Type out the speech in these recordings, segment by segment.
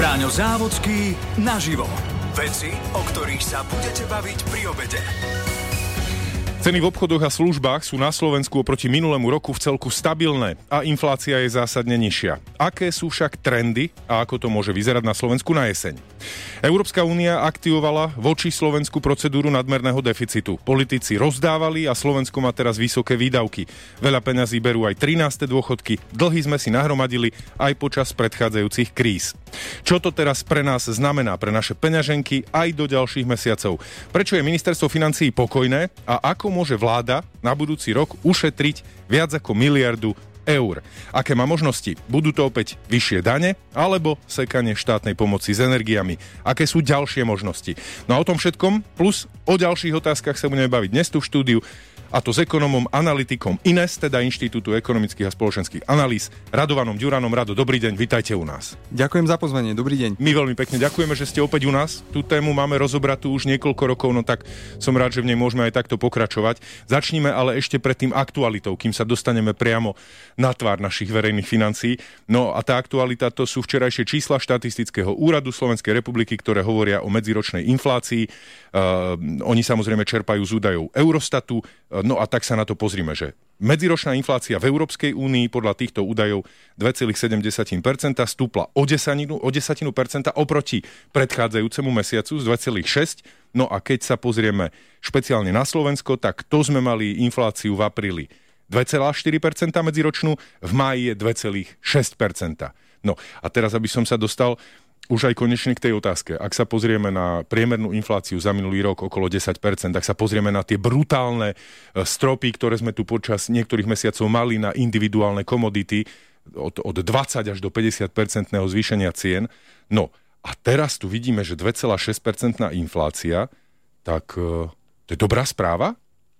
Bráňo Závodský naživo. Veci, o ktorých sa budete baviť pri obede. Ceny v obchodoch a službách sú na Slovensku oproti minulému roku v celku stabilné a inflácia je zásadne nižšia. Aké sú však trendy a ako to môže vyzerať na Slovensku na jeseň? Európska únia aktivovala voči Slovensku procedúru nadmerného deficitu. Politici rozdávali a Slovensko má teraz vysoké výdavky. Veľa peňazí berú aj 13. dôchodky. Dlhy sme si nahromadili aj počas predchádzajúcich kríz. Čo to teraz pre nás znamená, pre naše peňaženky aj do ďalších mesiacov? Prečo je ministerstvo financií pokojné a ako môže vláda na budúci rok ušetriť viac ako 1 miliardu eur? Aké má možnosti? Budú to opäť vyššie dane alebo sekanie štátnej pomoci s energiami? Aké sú ďalšie možnosti? No a o tom všetkom plus o ďalších otázkach sa budeme baviť dnes tu v štúdiu, a to s ekonomom, analytikom INES, teda Inštitútu ekonomických a spoločenských analýz, Radovanom Ďuranom. Rado, dobrý deň, vitajte u nás. Ďakujem za pozvanie, dobrý deň. My veľmi pekne ďakujeme, že ste opäť u nás. Tú tému máme rozobratú už niekoľko rokov, no tak som rád, že v nej môžeme aj takto pokračovať. Začníme ale ešte predtým aktualitou, kým sa dostaneme priamo na tvár našich verejných financií. No a tá aktualita, to sú včerajšie čísla štatistického úradu Slovenskej republiky, ktoré hovoria o medziročnej inflácii. Oni samozrejme čerpajú z údajov Eurostatu. No a tak sa na to pozrime, že medziročná inflácia v Európskej únii podľa týchto údajov 2,7% stúpla o 10% oproti predchádzajúcemu mesiacu z 2,6%. No a keď sa pozrieme špeciálne na Slovensko, tak to sme mali infláciu v apríli 2,4% medziročnú, v máji je 2,6%. No a teraz, aby som sa dostal už aj konečne k tej otázke. Ak sa pozrieme na priemernú infláciu za minulý rok okolo 10%, ak sa pozrieme na tie brutálne stropy, ktoré sme tu počas niektorých mesiacov mali na individuálne komodity od 20 až do 50% zvýšenia cien. No a teraz tu vidíme, že 2,6% inflácia, tak to je dobrá správa?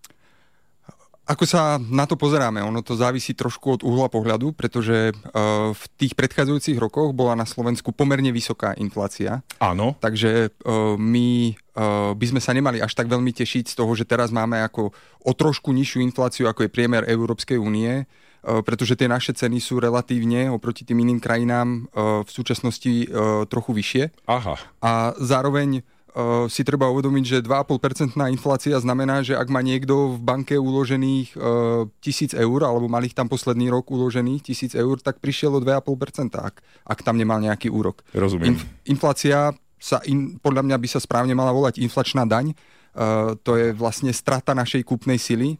Ako sa na to pozeráme? Ono to závisí trošku od uhla pohľadu, pretože v tých predchádzajúcich rokoch bola na Slovensku pomerne vysoká inflácia. Áno. Takže my by sme sa nemali až tak veľmi tešiť z toho, že teraz máme ako o trošku nižšiu infláciu, ako je priemer Európskej únie, pretože tie naše ceny sú relatívne oproti tým iným krajinám v súčasnosti trochu vyššie. Aha. A zároveň si treba uvedomiť, že 2,5% inflácia znamená, že ak má niekto v banke uložených 1,000 eur, alebo mal ich tam posledný rok uložených 1,000 eur, tak prišiel o 2,5%, ak tam nemal nejaký úrok. Rozumiem. Inflácia podľa mňa by sa správne mala volať inflačná daň. To je vlastne strata našej kúpnej sily.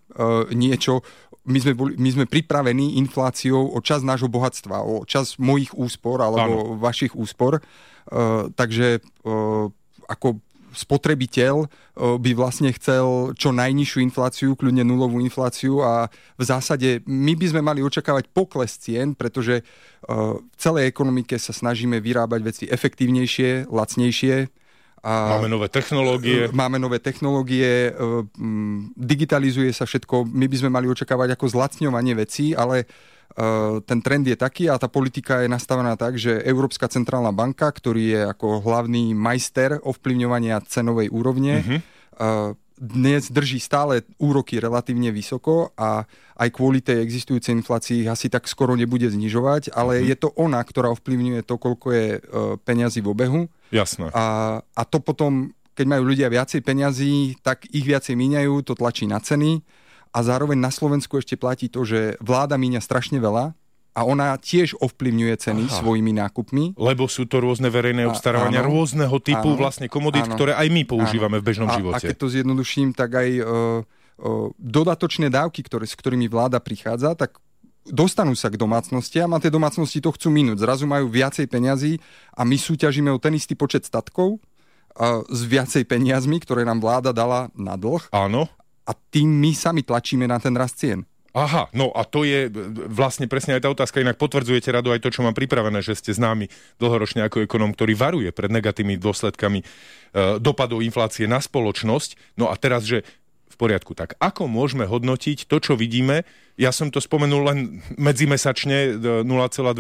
My sme pripravení infláciou o čas nášho bohatstva, o čas mojich úspor alebo vašich úspor. Takže ako spotrebiteľ by vlastne chcel čo najnižšiu infláciu, kľudne nulovú infláciu, a v zásade my by sme mali očakávať pokles cien, pretože v celej ekonomike sa snažíme vyrábať veci efektívnejšie, lacnejšie. Máme nové technológie, digitalizuje sa všetko. My by sme mali očakávať ako zlacňovanie vecí, ale ten trend je taký a tá politika je nastavená tak, že Európska centrálna banka, ktorý je ako hlavný majster ovplyvňovania cenovej úrovne, dnes drží stále úroky relatívne vysoko a aj kvôli tej existujúcej inflácii asi tak skoro nebude znižovať, ale je to ona, ktorá ovplyvňuje to, koľko je peňazí v obehu. Jasné. A to potom, keď majú ľudia viacej peňazí, tak ich viacej míňajú, to tlačí na ceny. A zároveň na Slovensku ešte platí to, že vláda míňa strašne veľa a ona tiež ovplyvňuje ceny svojimi nákupmi. Lebo sú to rôzne verejné obstarávania rôzneho typu vlastne komodít, ktoré aj my používame v bežnom živote. A keď to zjednoduším, tak aj dodatočné dávky, s ktorými vláda prichádza, tak dostanú sa k domácnostiam a tie domácnosti to chcú minúť. Zrazu majú viacej peňazí a my súťažíme o ten istý počet statkov s viacej peniazmi, ktoré nám vláda dala na dlh. Áno. A tým my sami tlačíme na ten rast cien. Aha, no a to je vlastne presne aj tá otázka. Inak potvrdzujete, Rado, aj to, čo mám pripravené, že ste známi dlhoročne ako ekonóm, ktorý varuje pred negatívnymi dôsledkami dopadov inflácie na spoločnosť. No a teraz, že v poriadku, tak ako môžeme hodnotiť to, čo vidíme? Ja som to spomenul len medzimesačne 0,2%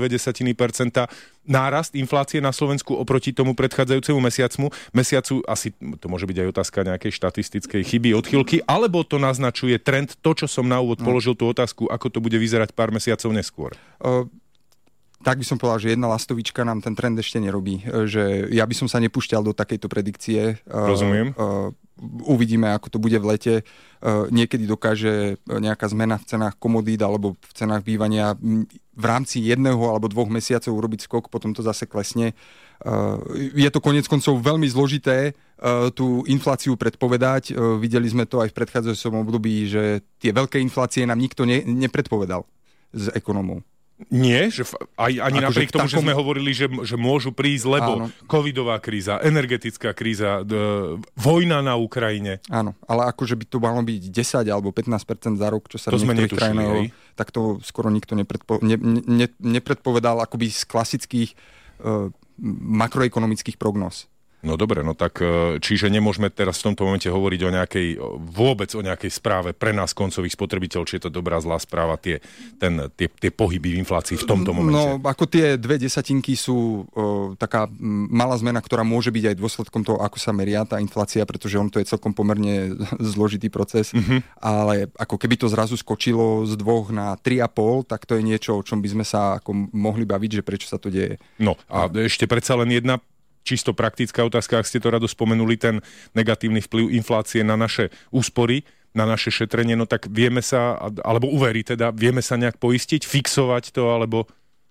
nárast inflácie na Slovensku oproti tomu predchádzajúcemu mesiacu. Asi to môže byť aj otázka nejakej štatistickej chyby, odchýlky, alebo to naznačuje trend, to, čo som na úvod položil tú otázku, ako to bude vyzerať pár mesiacov neskôr. tak by som povedal, že jedna lastovička nám ten trend ešte nerobí. Že ja by som sa nepúšťal do takejto predikcie. Rozumiem. Uvidíme, ako to bude v lete. Niekedy dokáže nejaká zmena v cenách komodít alebo v cenách bývania v rámci 1 alebo 2 mesiacov urobiť skok, potom to zase klesne. Je to koniec koncov veľmi zložité tú infláciu predpovedať. Videli sme to aj v predchádzajúcom období, že tie veľké inflácie nám nikto nepredpovedal z ekonomov. Nie, že ani napriek tomu, že sme hovorili, že môžu prísť, lebo áno. Covidová kríza, energetická kríza, vojna na Ukrajine. Áno, ale akože by to malo byť 10 alebo 15% za rok, čo sa v niektorých krajinách, tak to skoro nikto nepredpovedal akoby z klasických makroekonomických prognóz. No dobre, no tak čiže nemôžeme teraz v tomto momente hovoriť vôbec o nejakej správe pre nás koncových spotrebiteľov, či je to dobrá, zlá správa, tie pohyby v inflácii v tomto momente. No ako tie 0,2 sú taká malá zmena, ktorá môže byť aj dôsledkom toho, ako sa meria tá inflácia, pretože on to je celkom pomerne zložitý proces, ale ako keby to zrazu skočilo z 2 na 3,5, tak to je niečo, o čom by sme sa ako mohli baviť, že prečo sa to deje. No a ešte predsa len jedna čisto praktická otázka, ak ste to rado spomenuli, ten negatívny vplyv inflácie na naše úspory, na naše šetrenie, no tak vieme sa, alebo uverí teda, vieme sa nejak poistiť, fixovať to, alebo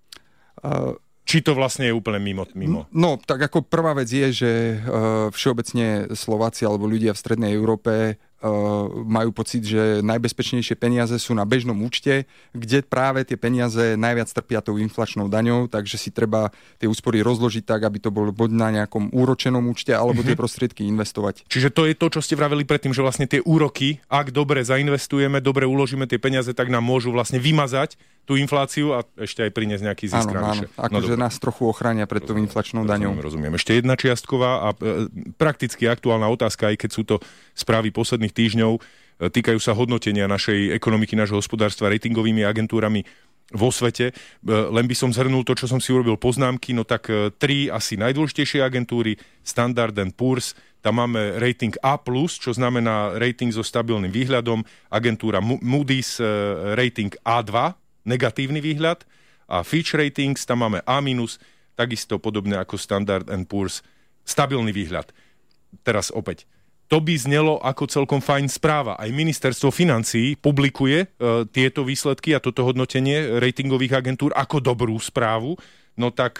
či to vlastne je úplne mimo? No, tak ako prvá vec je, že všeobecne Slováci alebo ľudia v strednej Európe majú pocit, že najbezpečnejšie peniaze sú na bežnom účte, kde práve tie peniaze najviac trpia tou inflačnou daňou, takže si treba tie úspory rozložiť tak, aby to bolo buď na nejakom úročenom účte, alebo tie prostriedky investovať. Čiže to je to, čo ste vraveli predtým, že vlastne tie úroky, ak dobre zainvestujeme, dobre uložíme tie peniaze, tak nám môžu vlastne vymazať tú infláciu a ešte aj priniesť nejaký zisk. Áno, akože nás trochu ochránia pred tou inflačnou daňou. Rozumiem. Ešte jedna čiastková a prakticky aktuálna otázka, aj keď sú to správy posledných týždňov, týkajú sa hodnotenia našej ekonomiky, nášho hospodárstva ratingovými agentúrami vo svete. Len by som zhrnul to, čo som si urobil poznámky, no tak 3 asi najdôležitejšie agentúry, Standard & Poor's, tam máme rating A+, čo znamená rating so stabilným výhľadom, agentúra Moody's rating A2, negatívny výhľad, a Fitch Ratings, tam máme A-, takisto podobne ako Standard & Poor's, stabilný výhľad. Teraz opäť, to by znelo ako celkom fajn správa. Aj ministerstvo financií publikuje tieto výsledky a toto hodnotenie ratingových agentúr ako dobrú správu. No tak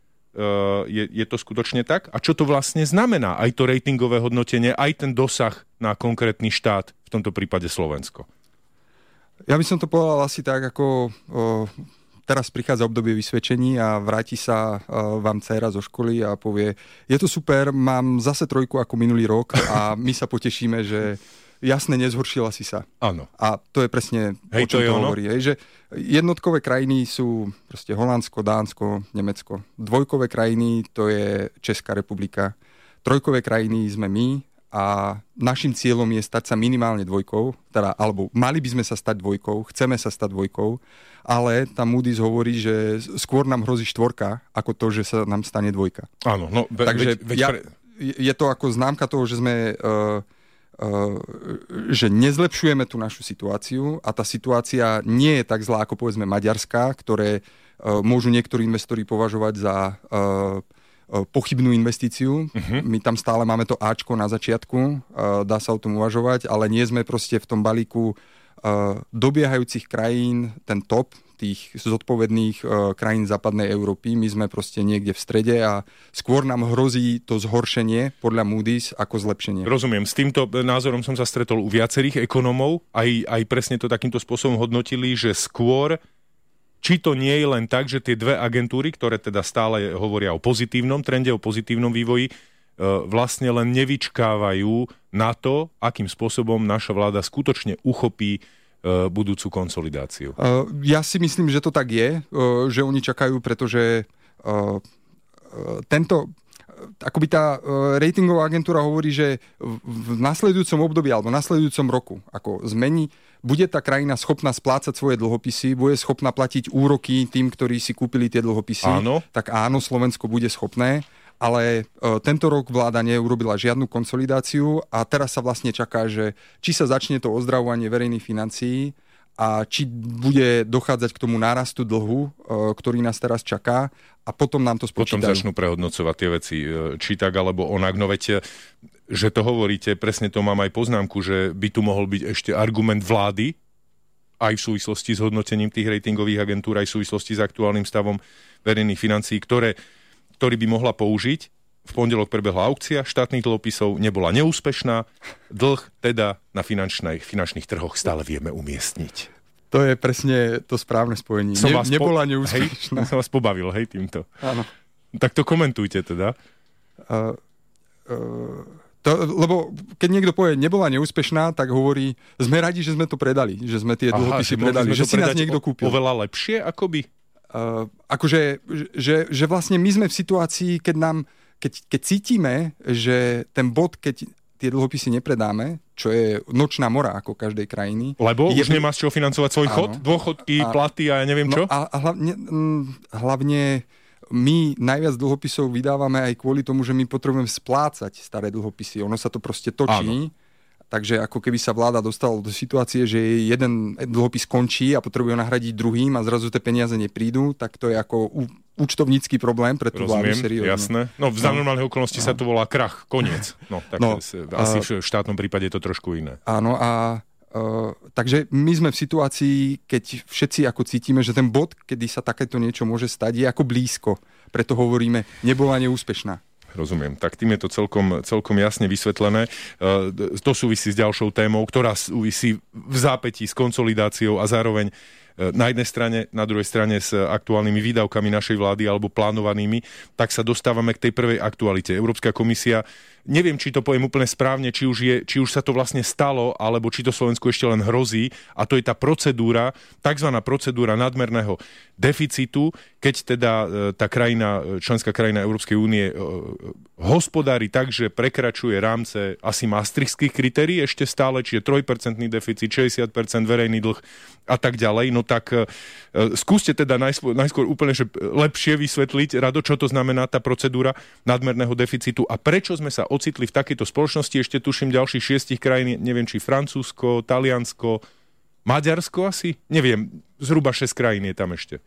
je to skutočne tak? A čo to vlastne znamená? Aj to ratingové hodnotenie, aj ten dosah na konkrétny štát, v tomto prípade Slovensko. Ja by som to povedal asi tak, ako teraz prichádza obdobie vysvedčení a vráti sa vám dcéra zo školy a povie, je to super, mám zase 3 ako minulý rok a my sa potešíme, že jasne, nezhoršila si sa. Áno. A to je presne, o čom to hovorí. Že jednotkové krajiny sú proste Holandsko, Dánsko, Nemecko. Dvojkové krajiny to je Česká republika. Trojkové krajiny sme my. A našim cieľom je stať sa minimálne 2, teda, alebo mali by sme sa stať 2, chceme sa stať 2, ale tam Moody's hovorí, že skôr nám hrozí 4, ako to, že sa nám stane 2. Áno, no takže je to ako známka toho, že sme že nezlepšujeme tú našu situáciu a tá situácia nie je tak zlá, ako povedzme Maďarská, ktoré môžu niektorí investori považovať za pochybnú investíciu. My tam stále máme to Ačko na začiatku, dá sa o tom uvažovať, ale nie sme proste v tom balíku dobiehajúcich krajín, ten top tých zodpovedných krajín západnej Európy. My sme proste niekde v strede a skôr nám hrozí to zhoršenie podľa Moody's ako zlepšenie. Rozumiem. S týmto názorom som sa stretol u viacerých ekonomov. Aj presne to takýmto spôsobom hodnotili, že skôr či to nie je len tak, že tie 2 agentúry, ktoré teda stále hovoria o pozitívnom trende, o pozitívnom vývoji, vlastne len nevyčkávajú na to, akým spôsobom naša vláda skutočne uchopí budúcu konsolidáciu. Ja si myslím, že to tak je, že oni čakajú, pretože akoby tá ratingová agentúra hovorí, že v nasledujúcom období alebo nasledujúcom roku ako zmení, bude tá krajina schopná splácať svoje dlhopisy, bude schopná platiť úroky tým, ktorí si kúpili tie dlhopisy. Áno. Tak áno, Slovensko bude schopné, ale tento rok vláda neurobila žiadnu konsolidáciu a teraz sa vlastne čaká, že či sa začne to ozdravovanie verejných financií a či bude dochádzať k tomu nárastu dlhu, ktorý nás teraz čaká, a potom nám to spočítajú. Potom začnú prehodnocovať tie veci, či tak alebo onak. No veď, že to hovoríte, presne to mám aj poznámku, že by tu mohol byť ešte argument vlády, aj v súvislosti s hodnotením tých ratingových agentúr, aj v súvislosti s aktuálnym stavom verejných financií, ktorý by mohla použiť. V pondelok prebehla aukcia štátnych dlhopisov, nebola neúspešná, dlh teda na finančných trhoch stále vieme umiestniť. To je presne to správne spojenie. Nebola neúspešná. Som vás pobavil, hej, týmto. Áno. Tak to komentujte teda. Lebo keď niekto povie, nebola neúspešná, tak hovorí, sme radi, že sme to predali, že sme tie dlhopisy predali, že si nás niekto kúpil. Oveľa lepšie, akoby? Že vlastne my sme v situácii, keď cítime, že ten bod, keď tie dlhopisy nepredáme, čo je nočná mora ako každej krajiny. Lebo už nemá z čoho financovať svoj chod, dôchodky, platy a ja neviem čo? A hlavne my najviac dlhopisov vydávame aj kvôli tomu, že my potrebujeme splácať staré dlhopisy. Ono sa to proste točí. Áno. Takže ako keby sa vláda dostala do situácie, že jeden dlhopis končí a potrebuje nahradiť druhým a zrazu tie peniaze neprídu, tak to je ako účtovnícky problém pre tú vládu. Seriózne. Jasné. No za normálnych okolností sa to volá krach, koniec. No, tak asi v štátnom prípade je to trošku iné. Áno, takže my sme v situácii, keď všetci ako cítime, že ten bod, kedy sa takéto niečo môže stať, je ako blízko. Preto hovoríme, nebola neúspešná. Rozumiem. Tak tým je to celkom jasne vysvetlené. To súvisí s ďalšou témou, ktorá súvisí v zápätí s konsolidáciou a zároveň na jednej strane, na druhej strane s aktuálnymi výdavkami našej vlády alebo plánovanými, tak sa dostávame k tej prvej aktualite. Európska komisia, neviem, či to poviem úplne správne, či už sa to vlastne stalo, alebo či to Slovensku ešte len hrozí, a to je tá procedúra, takzvaná procedúra nadmerného deficitu, keď teda tá členská krajina Európskej únie hospodári tak, že prekračuje rámce asi maastrichtských kritérií ešte stále, čiže 3% deficit, 60% verejný dlh a tak ďalej. No tak skúste teda najskôr úplne že lepšie vysvetliť, Rado, čo to znamená tá procedúra nadmerného deficitu a prečo sme sa ocitli v takejto spoločnosti. Ešte tuším ďalších 6 krajín, neviem, či Francúzsko, Taliansko, Maďarsko asi? Neviem, zhruba 6 krajín je tam ešte.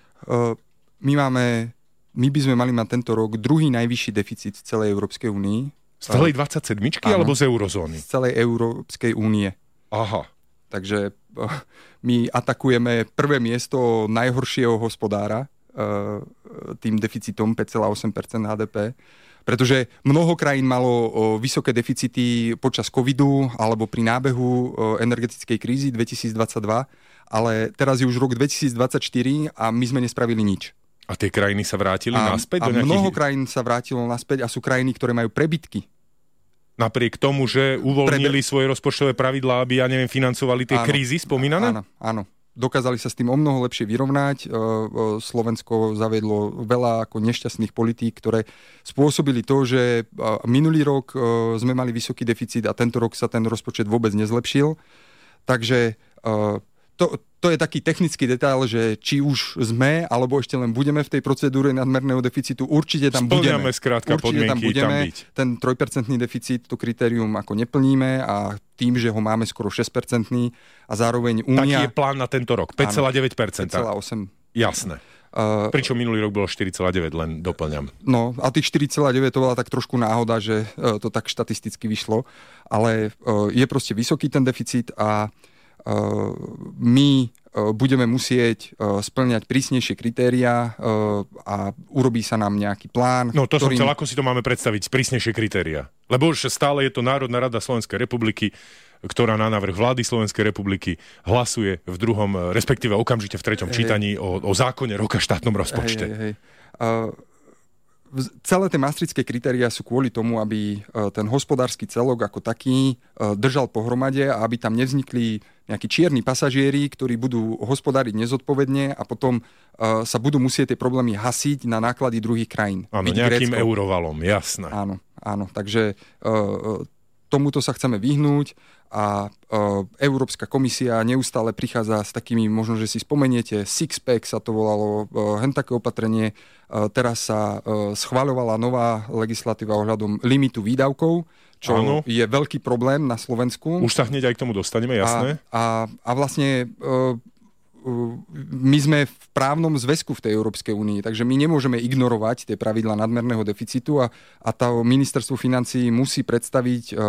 My by sme mali mať tento rok druhý najvyšší deficit v celej Európskej únii. Z celej 27-čky alebo z eurozóny? Z celej Európskej únie. Aha. Takže my atakujeme prvé miesto najhoršieho hospodára tým deficitom 5,8% HDP, pretože mnoho krajín malo vysoké deficity počas covidu alebo pri nábehu energetickej krízy 2022, ale teraz je už rok 2024 a my sme nespravili nič. A tie krajiny sa vrátili naspäť? A mnoho krajín sa vrátilo naspäť a sú krajiny, ktoré majú prebytky. Napriek tomu, že uvoľnili svoje rozpočtové pravidlá, aby, financovali tie krízy spomínané? Áno. Dokázali sa s tým omnoho lepšie vyrovnať. Slovensko zaviedlo veľa ako nešťastných politík, ktoré spôsobili to, že minulý rok sme mali vysoký deficit a tento rok sa ten rozpočet vôbec nezlepšil. Takže to je taký technický detail, že či už sme, alebo ešte len budeme v tej procedúre nadmerného deficitu, určite tam budeme. Skrátka podmienky tam byť. Ten 3% deficit, to kritérium ako neplníme a tým, že ho máme skoro 6% a zároveň Únia... Taký je plán na tento rok, 5,9%. 5,8%. Jasné. Pričom minulý rok bolo 4,9, len doplňam. No a tých 4,9 to bola tak trošku náhoda, že to tak štatisticky vyšlo, ale je proste vysoký ten deficit a my budeme musieť spĺňať prísnejšie kritériá a urobí sa nám nejaký plán. No to som chcel, ako si to máme predstaviť, prísnejšie kritériá. Lebo už stále je to Národná rada Slovenskej republiky, ktorá na návrh vlády Slovenskej republiky hlasuje v druhom, respektíve okamžite v treťom čítaní o zákone roka štátnom rozpočte. Celé tie maastrichtské kritériá sú kvôli tomu, aby ten hospodársky celok ako taký držal pohromade a aby tam nevznikli nejakí čierni pasažieri, ktorí budú hospodáriť nezodpovedne a potom sa budú musieť tie problémy hasiť na náklady druhých krajín. Áno, nejakým eurovalom, jasné. Áno, takže tomuto sa chceme vyhnúť a Európska komisia neustále prichádza s takými, možno, že si spomeniete, Sixpack sa to volalo, také opatrenie. Teraz sa schvaľovala nová legislatíva ohľadom limitu výdavkov, čo je veľký problém na Slovensku. Už sa hneď aj k tomu dostaneme, jasné. A vlastne my sme v právnom zväzku v tej Európskej únii, takže my nemôžeme ignorovať tie pravidlá nadmerného deficitu a to ministerstvo financií musí predstaviť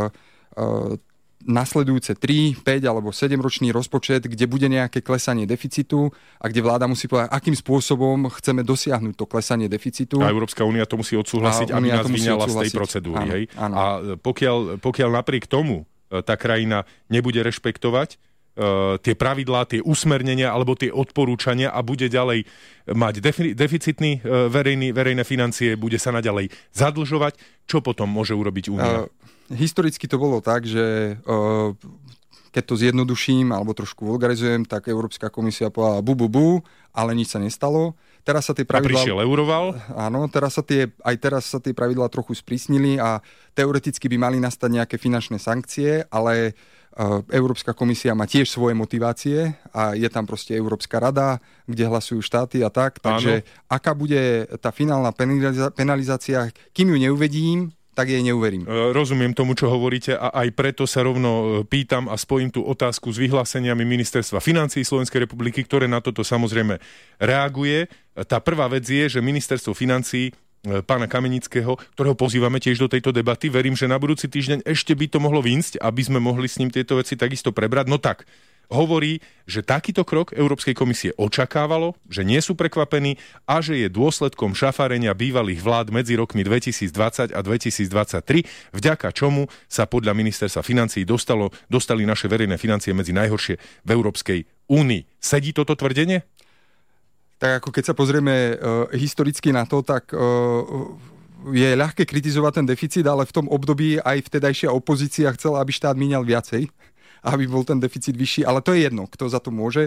nasledujúce 3, 5 alebo 7 ročný rozpočet, kde bude nejaké klesanie deficitu a kde vláda musí povedať, akým spôsobom chceme dosiahnuť to klesanie deficitu. A Európska únia to musí odsúhlasiť, aby nás vyňala z tej procedúry. Áno, hej? Áno. A pokiaľ napriek tomu tá krajina nebude rešpektovať tie pravidlá, tie usmernenia alebo tie odporúčania a bude ďalej mať deficitný verejné financie, bude sa naďalej zadlžovať, čo potom môže urobiť únia? Historicky to bolo tak, že keď to zjednoduším alebo trošku vulgarizujem, tak Európska komisia povedala bu, ale nič sa nestalo. Teraz sa tie pravidlá... A prišiel Euroval? Áno, teraz sa tie pravidlá trochu sprísnili a teoreticky by mali nastať nejaké finančné sankcie, ale Európska komisia má tiež svoje motivácie a je tam proste Európska rada, kde hlasujú štáty a tak. Takže aká bude tá finálna penalizácia, kým ju neuvedím, tak jej neuverím. Rozumiem tomu, čo hovoríte a aj preto sa rovno pýtam a spojím tú otázku s vyhláseniami Ministerstva financií Slovenskej republiky, ktoré na toto samozrejme reaguje. Tá prvá vec je, že Ministerstvo financií pána Kamenického, ktorého pozývame tiež do tejto debaty. Verím, že na budúci týždeň ešte by to mohlo vynsť, aby sme mohli s ním tieto veci takisto prebrať. No tak, hovorí, že takýto krok Európskej komisie očakávalo, že nie sú prekvapení a že je dôsledkom šafárenia bývalých vlád medzi rokmi 2020 a 2023, vďaka čomu sa podľa ministerstva financií dostali naše verejné financie medzi najhoršie v Európskej únii. Sedí toto tvrdenie? Tak ako keď sa pozrieme historicky na to, tak je ľahké kritizovať ten deficit, ale v tom období aj vtedajšia opozícia chcela, aby štát míňal viacej, aby bol ten deficit vyšší, ale to je jedno, kto za to môže.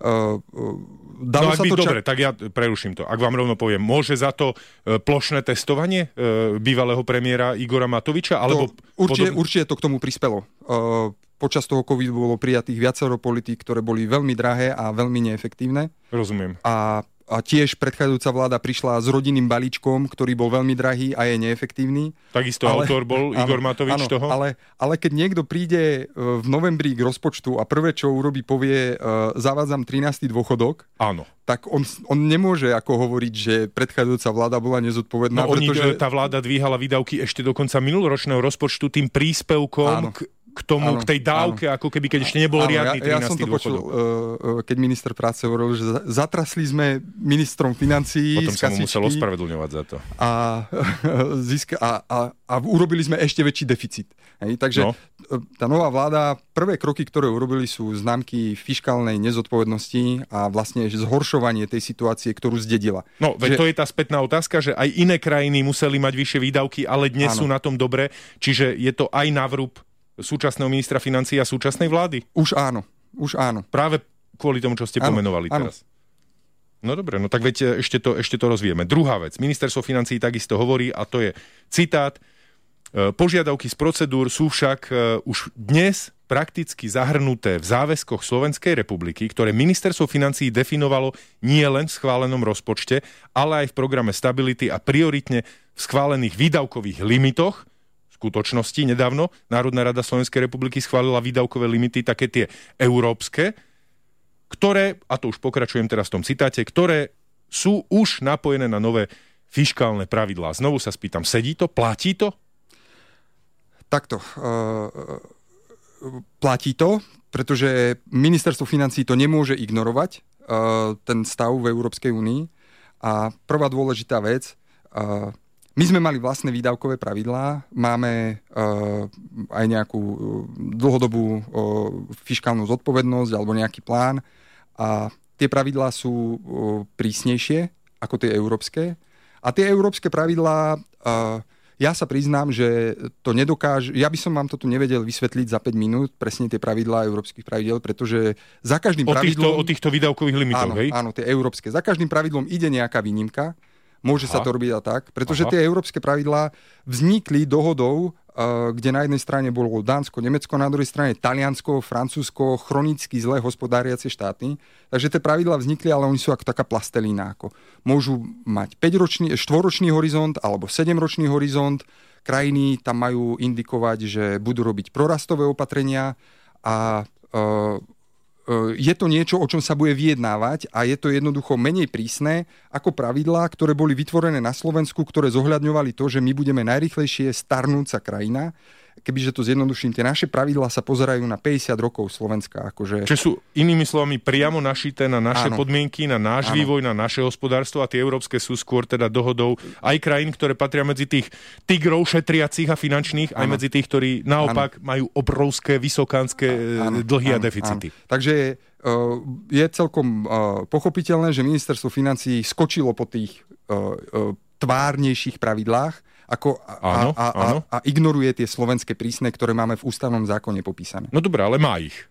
Dobre, tak ja preruším to. Ak vám rovno poviem, môže za to plošné testovanie bývalého premiéra Igora Matoviča? Alebo určite to k tomu prispelo. Počas toho covidu bolo prijatých viacero politík, ktoré boli veľmi drahé a veľmi neefektívne. Rozumiem. A tiež predchádzajúca vláda prišla s rodinným balíčkom, ktorý bol veľmi drahý a je neefektívny. Takisto autor bol Igor Matovič toho? Ale keď niekto príde v novembri k rozpočtu a prvé, čo urobí, povie zavádzam 13. dôchodok, áno, tak on nemôže ako hovoriť, že predchádzajúca vláda bola nezodpovedná. Pretože tá vláda dvíhala výdavky ešte do konca minuloročného rozpočtu tým príspevkom k tomu, k tej dávke, ako keby keď ešte nebol riadny 13. Ja som to počul, keď minister práce hovoril, že zatrasli sme ministrom financií z kasičky. Potom sa mu musel ospravedlňovať za to. A urobili sme ešte väčší deficit. Takže tá nová vláda, prvé kroky, ktoré urobili, sú známky fiškálnej nezodpovednosti a vlastne zhoršovanie tej situácie, ktorú zdedila. No, veď to je tá spätná otázka, že aj iné krajiny museli mať vyššie výdavky, ale dnes sú na tom dobre, čiže je to aj na vrúb súčasného ministra financií a súčasnej vlády? Už áno. Práve kvôli tomu, čo ste pomenovali teraz. No dobre, no tak veď ešte to rozvieme. Druhá vec. Ministerstvo financií takisto hovorí, a to je citát, požiadavky z procedúr sú však už dnes prakticky zahrnuté v záväzkoch Slovenskej republiky, ktoré ministerstvo financií definovalo nie len v schválenom rozpočte, ale aj v programe stability a prioritne v schválených výdavkových limitoch. V skutočnosti nedávno Národná rada Slovenskej republiky schválila výdavkové limity, také tie európske, ktoré, a to už pokračujem teraz v tom citáte, ktoré sú už napojené na nové fiškálne pravidlá. Znovu sa spýtam, sedí to? Platí to? Takto. Platí to, pretože ministerstvo financií to nemôže ignorovať, ten stav v Európskej únii. A prvá dôležitá vec, my sme mali vlastné výdavkové pravidlá, máme aj nejakú dlhodobú fiškálnu zodpovednosť alebo nejaký plán a tie pravidlá sú prísnejšie ako tie európske. A tie európske pravidlá, ja sa priznám, že to nedokážu, ja by som vám to tu nevedel vysvetliť za 5 minút, presne tie pravidlá európskych pravidel, pretože za každým pravidlom... O týchto výdavkových limitoch, hej? Áno, tie európske. Za každým pravidlom ide nejaká výnimka. Môže sa to robiť a tak, pretože tie európske pravidlá vznikli dohodou kde na jednej strane bolo Dánsko, Nemecko, na druhej strane Taliansko, Francúzsko, chronicky zle hospodáriace štáty. Takže tie pravidlá vznikli, ale oni sú ako taká plastelína. Môžu mať 4-ročný horizont alebo 7-ročný horizont. Krajiny tam majú indikovať, že budú robiť prorastové opatrenia a je to niečo, o čom sa bude vyjednávať a je to jednoducho menej prísne ako pravidlá, ktoré boli vytvorené na Slovensku, ktoré zohľadňovali to, že my budeme najrýchlejšie starnúca krajina. Kebyže to zjednoduším, tie naše pravidlá sa pozerajú na 50 rokov Slovenska. Čiže sú inými slovami priamo našité na naše podmienky, na náš vývoj, na naše hospodárstvo a tie európske sú skôr teda dohodou aj krajín, ktoré patria medzi tých tigrov šetriacich a finančných, aj medzi tých, ktorí naopak majú obrovské vysokánske dlhy a deficity. Takže je celkom pochopiteľné, že ministerstvo financií skočilo po tých tvárnejších pravidlách a ignoruje tie slovenské prísne, ktoré máme v ústavnom zákone popísané. No dobré, ale má ich.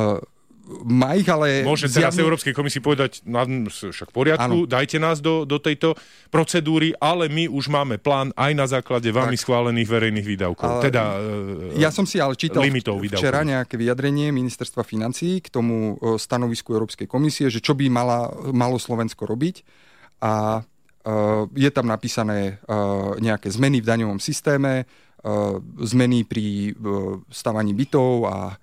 Má ich, ale... Môže teraz Európskej komisii povedať, však v poriadku, dajte nás do tejto procedúry, ale my už máme plán aj na základe vami schválených verejných výdavkov. Ja som si ale čítal výdavkov. včera nejaké vyjadrenie ministerstva financií k tomu stanovisku Európskej komisie, že čo by malo Slovensko robiť a je tam napísané nejaké zmeny v daňovom systéme, zmeny pri stavaní bytov a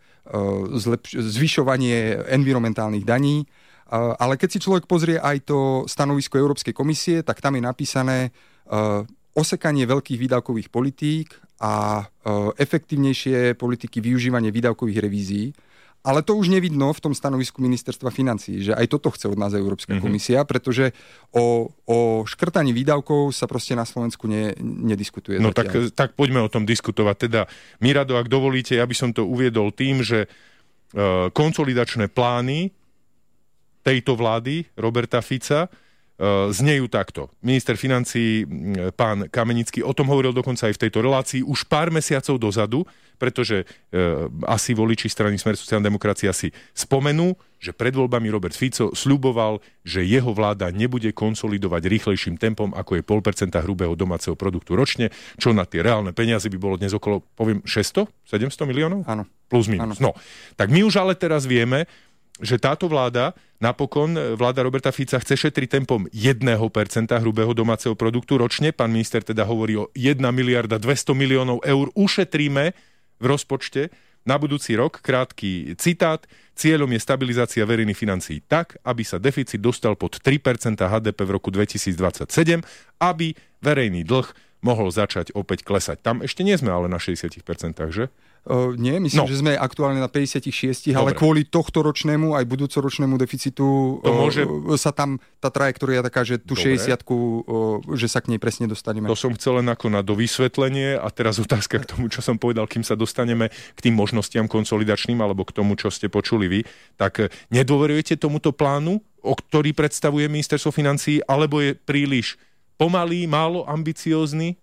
zvyšovanie environmentálnych daní. Ale keď si človek pozrie aj to stanovisko Európskej komisie, tak tam je napísané osekanie veľkých výdavkových politík a efektívnejšie politiky využívanie výdavkových revízií. Ale to už nevidno v tom stanovisku ministerstva financií, že aj toto chce od nás Európska komisia, pretože o škrtaní výdavkov sa proste na Slovensku nediskutuje. No tak poďme o tom diskutovať. Teda, Mirado, ak dovolíte, ja by som to uviedol tým, že konsolidačné plány tejto vlády, Roberta Fica, znejú takto. Minister financií, pán Kamenický, o tom hovoril dokonca aj v tejto relácii už pár mesiacov dozadu, pretože asi voliči strany Smer sociálna demokracia si spomenú, že pred voľbami Robert Fico sľuboval, že jeho vláda nebude konsolidovať rýchlejším tempom, ako je 0,5% hrubého domáceho produktu ročne, čo na tie reálne peniaze by bolo dnes okolo, 600-700 miliónov? Áno. Plus minus. No, tak my už ale teraz vieme, že táto vláda, napokon vláda Roberta Fica chce šetriť tempom 1% hrubého domáceho produktu ročne. Pán minister teda hovorí o 1 miliarda 200 miliónov eur ušetríme v rozpočte na budúci rok. Krátky citát. Cieľom je stabilizácia verejných financií tak, aby sa deficit dostal pod 3% HDP v roku 2027, aby verejný dlh mohol začať opäť klesať. Tam ešte nie sme ale na 60%, že? Nie, myslím, že sme aktuálne na 56, ale kvôli tohtoročnému aj budúcoročnému deficitu sa tam tá trajektória taká, že tú 60-ku, že sa k nej presne dostaneme. To som chcel len ako na dovysvetlenie a teraz otázka k tomu, čo som povedal, kým sa dostaneme k tým možnostiam konsolidačným alebo k tomu, čo ste počuli vy. Tak nedôverujete tomuto plánu, o ktorý predstavuje ministerstvo financií, alebo je príliš pomalý, málo ambiciózny?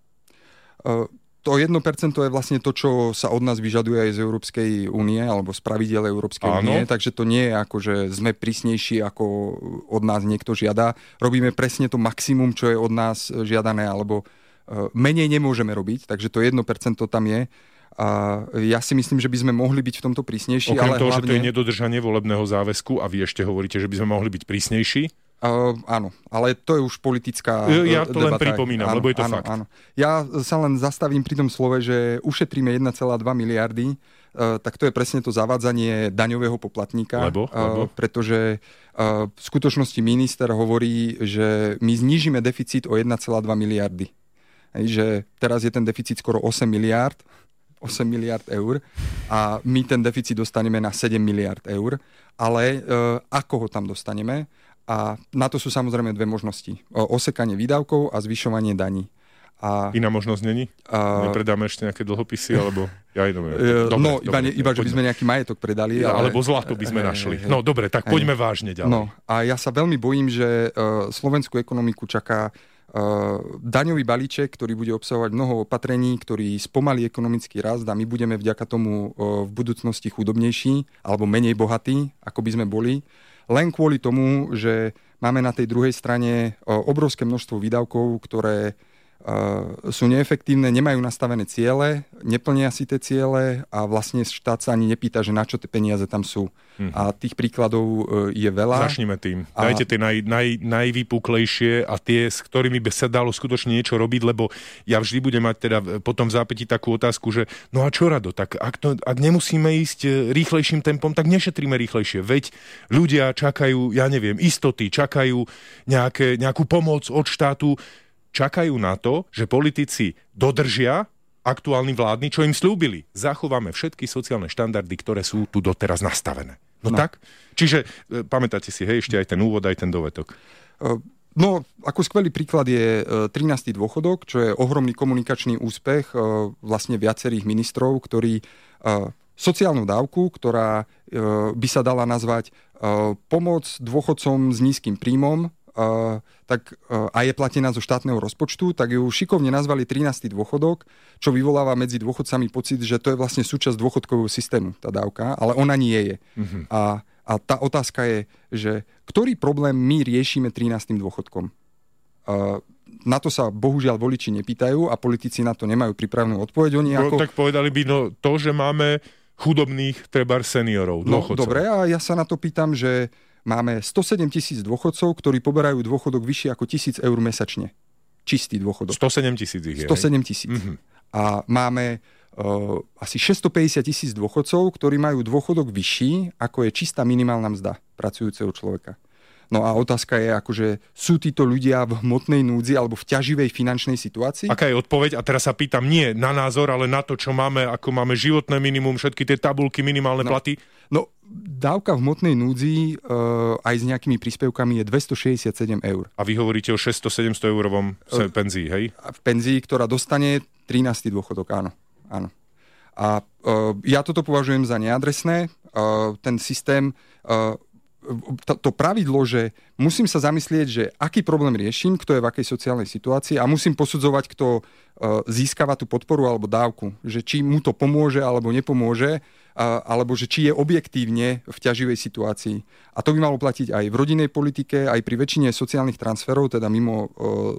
To 1% je vlastne to, čo sa od nás vyžaduje aj z Európskej únie, alebo z pravidiel Európskej únie, takže to nie je ako, že sme prísnejší, ako od nás niekto žiada. Robíme presne to maximum, čo je od nás žiadané, alebo menej nemôžeme robiť, takže to 1% tam je. A ja si myslím, že by sme mohli byť v tomto prísnejší. Okrem toho, že to je nedodržanie volebného záväzku a vy ešte hovoríte, že by sme mohli byť prísnejší? Áno, ale to je už politická debata. Ja to len pripomínam, lebo je to fakt. Áno. Ja sa len zastavím pri tom slove, že ušetríme 1,2 miliardy, tak to je presne to zavádzanie daňového poplatníka. Lebo? Pretože v skutočnosti minister hovorí, že my znížime deficit o 1,2 miliardy. Že teraz je ten deficit skoro 8 miliard eur a my ten deficit dostaneme na 7 miliard eur. Ale ako ho tam dostaneme? A na to sú samozrejme dve možnosti. Osekanie výdavkov a zvyšovanie daní. Iná možnosť není? Nepredáme ešte nejaké dlhopisy? Alebo... Iba že by sme nejaký majetok predali. Alebo zlato by sme našli. No dobre, tak poďme vážne ďalej. No, a ja sa veľmi bojím, že slovenskú ekonomiku čaká daňový balíček, ktorý bude obsahovať mnoho opatrení, ktorý spomalí ekonomický rast a my budeme vďaka tomu v budúcnosti chudobnejší alebo menej bohatí, ako by sme boli. Len kvôli tomu, že máme na tej druhej strane obrovské množstvo výdavkov, ktoré sú neefektívne, nemajú nastavené ciele, neplnia si tie ciele a vlastne štát sa ani nepýta, že na čo tie peniaze tam sú. A tých príkladov je veľa. Začnime tým. Dajte tie najvypuklejšie a tie, s ktorými by sa dalo skutočne niečo robiť, lebo ja vždy budem mať teda potom v zápätí takú otázku, že no a čo Rado, tak ak nemusíme ísť rýchlejším tempom, tak nešetríme rýchlejšie. Veď ľudia čakajú, ja neviem, istoty, čakajú nejakú pomoc od štátu, čakajú na to, že politici dodržia aktuálni vládni, čo im slúbili. Zachováme všetky sociálne štandardy, ktoré sú tu doteraz nastavené. No tak? Čiže pamätáte si, ešte aj ten úvod, aj ten dovetok. No, ako skvelý príklad je 13. dôchodok, čo je ohromný komunikačný úspech vlastne viacerých ministrov, ktorí sociálnu dávku, ktorá by sa dala nazvať pomoc dôchodcom s nízkym príjmom, a je platená zo štátneho rozpočtu, tak ju šikovne nazvali 13. dôchodok, čo vyvoláva medzi dôchodcami pocit, že to je vlastne súčasť dôchodkového systému, tá dávka, ale ona nie je. A tá otázka je, že ktorý problém my riešime 13. dôchodkom? Na to sa bohužiaľ voliči nepýtajú a politici na to nemajú pripravenú odpoveď. Tak povedali by, to, že máme chudobných trebárs seniorov, dôchodcov. No dobre, a ja sa na to pýtam, že máme 107 000 dôchodcov, ktorí poberajú dôchodok vyššie ako 1 000 eur mesačne. Čistý dôchodok. 107 000 ich je. 107 000. A máme asi 650 000 dôchodcov, ktorí majú dôchodok vyšší, ako je čistá minimálna mzda pracujúceho človeka. No a otázka je, akože sú títo ľudia v hmotnej núdzi alebo v ťaživej finančnej situácii? Aká je odpoveď? A teraz sa pýtam nie na názor, ale na to, čo máme, ako máme životné minimum, všetky tie tabulky, minimálne platy. No, dávka v hmotnej núdzi aj s nejakými príspevkami je 267 eur. A vy hovoríte o 600-700 eurovom penzii, hej? V penzii, ktorá dostane 13. dôchodok, áno. A ja toto považujem za neadresné. Ten systém... to pravidlo, že musím sa zamyslieť, že aký problém riešim, kto je v akej sociálnej situácii a musím posudzovať, kto získava tú podporu alebo dávku. Že či mu to pomôže alebo nepomôže, alebo že či je objektívne v ťaživej situácii. A to by malo platiť aj v rodinnej politike, aj pri väčšine sociálnych transferov, teda mimo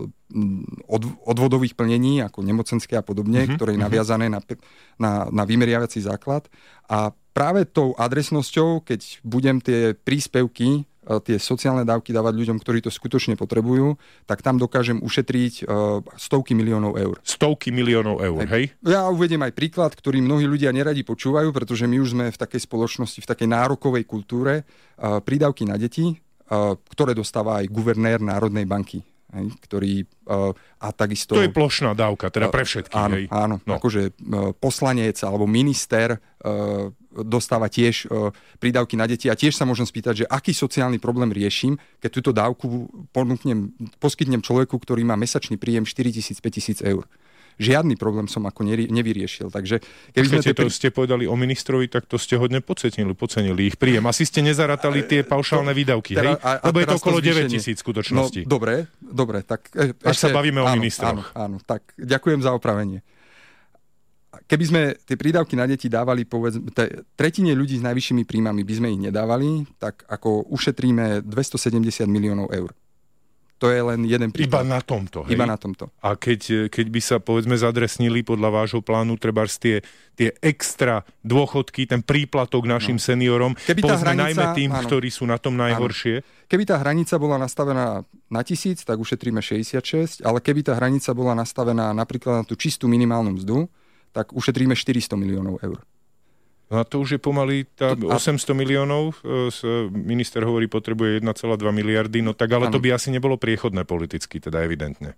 odvodových plnení, ako nemocenské a podobne, ktoré je naviazané na vymeriavací základ. A práve tou adresnosťou, keď budem tie príspevky, tie sociálne dávky dávať ľuďom, ktorí to skutočne potrebujú, tak tam dokážem ušetriť stovky miliónov eur. Stovky miliónov eur, hej? Ja uvediem aj príklad, ktorý mnohí ľudia neradi počúvajú, pretože my už sme v takej spoločnosti, v takej nárokovej kultúre. Prídavky na deti, ktoré dostáva aj guvernér Národnej banky, ktorý a takisto... To je plošná dávka, teda pre všetkých. Áno, no. Akože poslanec alebo minister dostáva tiež prídavky na deti a tiež sa môžem spýtať, že aký sociálny problém riešim, keď túto dávku poskytnem človeku, ktorý má mesačný príjem 4 000-5 000 eur. Žiadny problém som ako nevyriešil. Takže keby to ste povedali o ministrovi, tak to ste hodne podcenili ich príjem. Asi ste nezaratali tie paušálne výdavky, hej? Lebo je to okolo 9 000 v skutočnosti. No, dobre, tak... Až sa bavíme o ministroch. Áno, tak ďakujem za opravenie. Keby sme tie prídavky na deti dávali, povedzme, tretine ľudí s najvyššími príjmami by sme ich nedávali, tak ako ušetríme 270 miliónov eur. To je len jeden príklad. Iba na tomto, hej? Iba na tomto. A keď by sa, povedzme, zadresnili podľa vášho plánu trebárs tie extra dôchodky, ten príplatok našim seniorom, povedzme najmä tým, ktorí sú na tom najhoršie. Keby tá hranica bola nastavená na 1000, tak ušetríme 66, ale keby tá hranica bola nastavená napríklad na tú čistú minimálnu mzdu, tak ušetríme 400 miliónov eur. No a to už je pomaly 800 miliónov, minister hovorí, potrebuje 1,2 miliardy, no tak ale to by asi nebolo priechodné politicky, teda evidentne.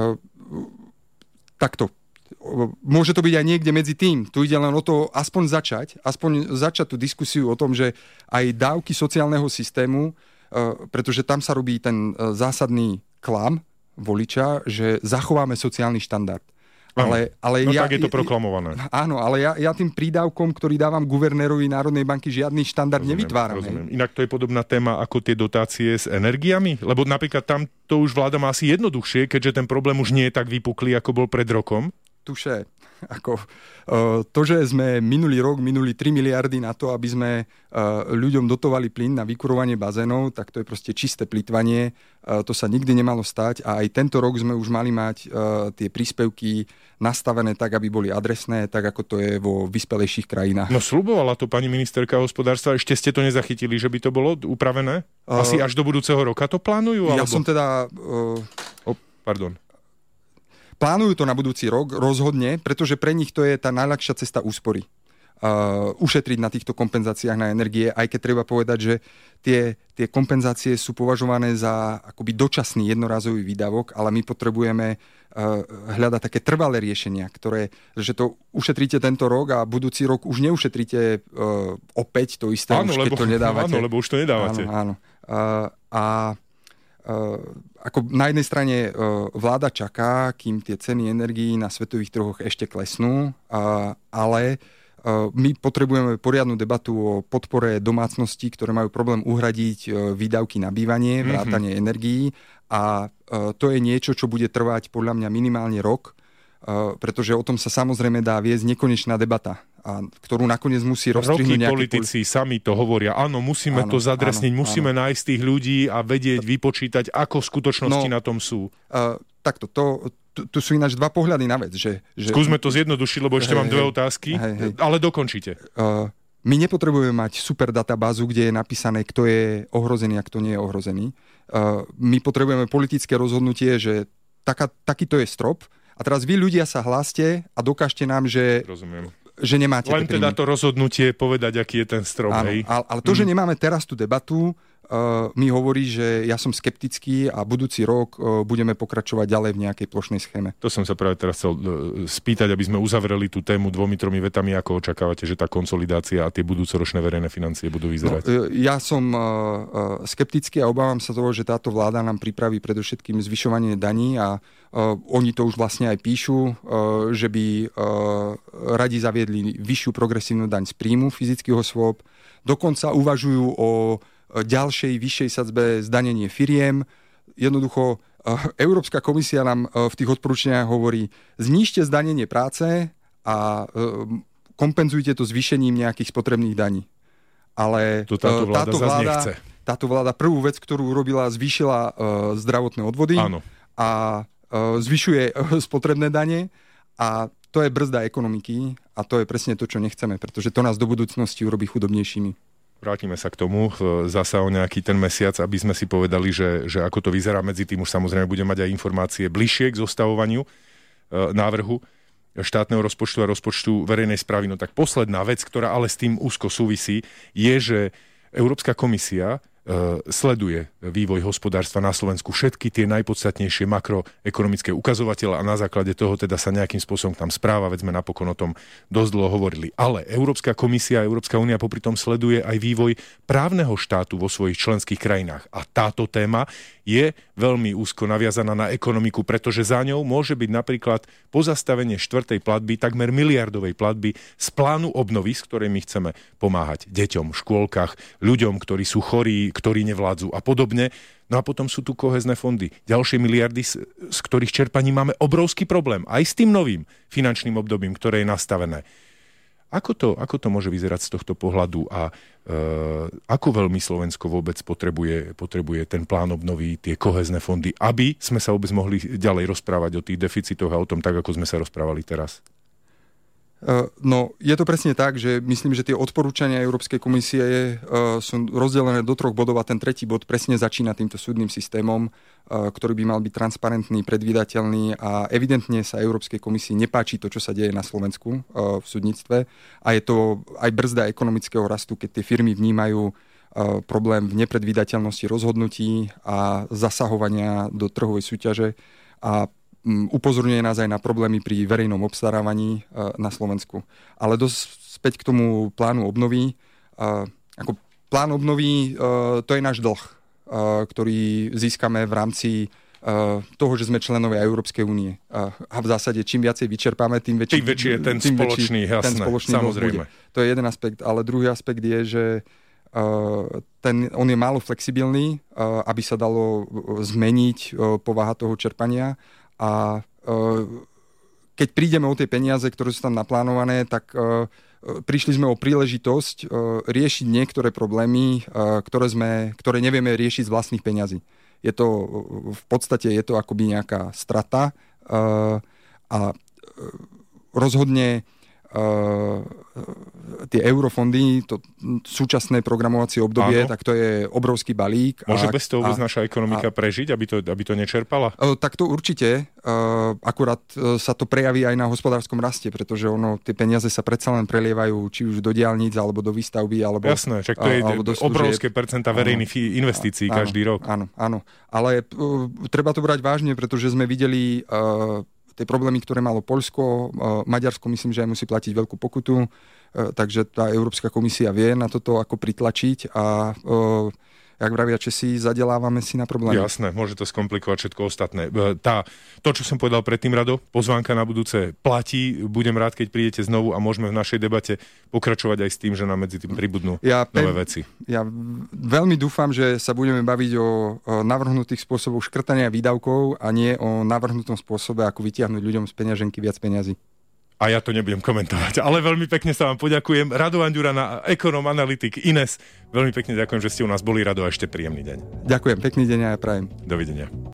Takto. Môže to byť aj niekde medzi tým. Tu ide len o to aspoň začať tú diskusiu o tom, že aj dávky sociálneho systému, pretože tam sa robí ten zásadný klam voliča, že zachováme sociálny štandard. Ale tak je to proklamované. Áno, ale ja tým prídavkom, ktorý dávam guvernérovi Národnej banky, žiadny štandard nevytváram. Rozumiem. Inak to je podobná téma ako tie dotácie s energiami? Lebo napríklad tam to už vláda má asi jednoduchšie, keďže ten problém už nie je tak vypuklý, ako bol pred rokom. tuše. To, že sme minulý rok minuli 3 miliardy na to, aby sme ľuďom dotovali plyn na vykurovanie bazénov, tak to je proste čisté plytvanie. To sa nikdy nemalo stať a aj tento rok sme už mali mať tie príspevky nastavené tak, aby boli adresné, tak ako to je vo vyspelejších krajinách. No sľubovala to pani ministerka hospodárstva, ešte ste to nezachytili, že by to bolo upravené? Asi až do budúceho roka to plánujú? Ja som teda... Pardon. Plánujú to na budúci rok, rozhodne, pretože pre nich to je tá najľahšia cesta úspory. Ušetriť na týchto kompenzáciách na energie, aj keď treba povedať, že tie kompenzácie sú považované za akoby dočasný jednorázový výdavok, ale my potrebujeme hľadať také trvalé riešenia, že to ušetríte tento rok a budúci rok už neušetríte opäť to isté, keď to nedávate. Áno, lebo už to nedávate. Áno. Ako na jednej strane vláda čaká, kým tie ceny energií na svetových trhoch ešte klesnú, ale my potrebujeme poriadnu debatu o podpore domácností, ktoré majú problém uhradiť výdavky na bývanie, vrátanie energií a to je niečo, čo bude trvať podľa mňa minimálne rok, pretože o tom sa samozrejme dá viesť nekonečná debata, ktorú nakoniec musí rozstrihnúť nejaký... Politici sami to hovoria. Áno, musíme to zadresniť, musíme nájsť tých ľudí a vedieť, vypočítať, ako v skutočnosti na tom sú. Takto, tu sú ináč dva pohľady na vec. Skúsme to zjednodušiť, lebo ešte mám dve otázky, ale dokončite. My nepotrebujeme mať super databázu, kde je napísané, kto je ohrozený a kto nie je ohrozený. My potrebujeme politické rozhodnutie, že takýto je strop. A teraz vy ľudia sa hláste a dokážte nám, že nemáte len teda to rozhodnutie povedať, aký je ten strop. Áno, ale to, že nemáme teraz tú debatu, mi hovorí, že ja som skeptický a budúci rok budeme pokračovať ďalej v nejakej plošnej schéme. To som sa práve teraz chcel spýtať, aby sme uzavreli tú tému 2-3 vetami, ako očakávate, že tá konsolidácia a tie budúcoročné verejné financie budú vyzerať. Ja som skeptický a obávam sa toho, že táto vláda nám pripraví predovšetkým zvyšovanie daní a oni to už vlastne aj píšu, že by radi zaviedli vyššiu progresívnu daň z príjmu fyzických osôb. Dokonca uvažujú o ďalšej, vyššej sadzbe zdanenie firiem. Jednoducho, Európska komisia nám v tých odporúčaniach hovorí, znížte zdanenie práce a kompenzujte to zvýšením nejakých spotrebných daní. Ale táto vláda prvú vec, ktorú urobila, zvýšila zdravotné odvody. Áno. A zvyšuje spotrebné dane a to je brzda ekonomiky a to je presne to, čo nechceme, pretože to nás do budúcnosti urobí chudobnejšími. Vrátime sa k tomu zasa o nejaký ten mesiac, aby sme si povedali, že ako to vyzerá. Medzi tým už samozrejme budeme mať aj informácie bližšie k zostavovaniu návrhu štátneho rozpočtu a rozpočtu verejnej správy. No tak posledná vec, ktorá ale s tým úzko súvisí, je, že Európska komisia sleduje vývoj hospodárstva na Slovensku, všetky tie najpodstatnejšie makroekonomické ukazovatele a na základe toho teda sa nejakým spôsobom tam správa, veď sme napokon o tom dosť dlho hovorili. Ale Európska komisia a Európska únia popri tom sleduje aj vývoj právneho štátu vo svojich členských krajinách. A táto téma je veľmi úzko naviazaná na ekonomiku, pretože za ňou môže byť napríklad pozastavenie štvrtej platby, takmer miliardovej platby z plánu obnovy, z ktorej my chceme pomáhať deťom v škôlkach, ľuďom, ktorí sú chorí, ktorí nevládzu a podobne. No a potom sú tu kohezné fondy. Ďalšie miliardy, z ktorých čerpaní máme obrovský problém. Aj s tým novým finančným obdobím, ktoré je nastavené. Ako to môže vyzerať z tohto pohľadu a ako veľmi Slovensko vôbec potrebuje ten plán obnovy, tie kohezné fondy, aby sme sa vôbec mohli ďalej rozprávať o tých deficitoch a o tom tak, ako sme sa rozprávali teraz? No, je to presne tak, že myslím, že tie odporúčania Európskej komisie sú rozdelené do 3 bodov a ten tretí bod presne začína týmto súdnym systémom, ktorý by mal byť transparentný, predvídateľný a evidentne sa Európskej komisii nepáči to, čo sa deje na Slovensku v súdnictve a je to aj brzda ekonomického rastu, keď tie firmy vnímajú problém v nepredvídateľnosti rozhodnutí a zasahovania do trhovej súťaže a upozorňuje nás aj na problémy pri verejnom obstarávaní na Slovensku. Ale späť k tomu plánu obnovy. Ako plán obnovy, to je náš dlh, ktorý získame v rámci toho, že sme členovia Európskej únie. A v zásade, čím viacej vyčerpáme, tým väčší je ten spoločný, jasné, samozrejme. To je jeden aspekt, ale druhý aspekt je, že on je málo flexibilný, aby sa dalo zmeniť povaha toho čerpania. A keď prídeme o tie peniaze, ktoré sú tam naplánované, tak prišli sme o príležitosť riešiť niektoré problémy, ktoré nevieme riešiť z vlastných peňazí. V podstate je to akoby nejaká strata a rozhodne tie eurofondy, to súčasné programovacie obdobie, tak to je obrovský balík. Môže bez toho vôbec naša ekonomika prežiť, aby to nečerpala? Tak to určite. Akurát sa to prejaví aj na hospodárskom raste, pretože tie peniaze sa predsa len prelievajú či už do diaľnic, alebo do výstavby, alebo jasné, čak to je obrovské percentá verejných investícií každý rok. Áno. Ale treba to brať vážne, pretože sme videli tie problémy, ktoré malo Poľsko, Maďarsko, myslím, že aj musí platiť veľkú pokutu, takže tá Európska komisia vie na toto ako pritlačiť a jak vravia Česi, zadelávame si na problémy. Jasné, môže to skomplikovať všetko ostatné. To, čo som povedal predtým, Rado, pozvánka na budúce platí. Budem rád, keď prídete znovu a môžeme v našej debate pokračovať aj s tým, že nám medzi tým pribudnú nové veci. Ja veľmi dúfam, že sa budeme baviť o navrhnutých spôsoboch škrtania výdavkov a nie o navrhnutom spôsobe, ako vytiahnuť ľuďom z peňaženky viac peňazí. A ja to nebudem komentovať, ale veľmi pekne sa vám poďakujem. Radovan Ďurana, ekonom, analytik Ines. Veľmi pekne ďakujem, že ste u nás boli, Rado, a ešte príjemný deň. Ďakujem, pekný deň a ja prajem. Dovidenia.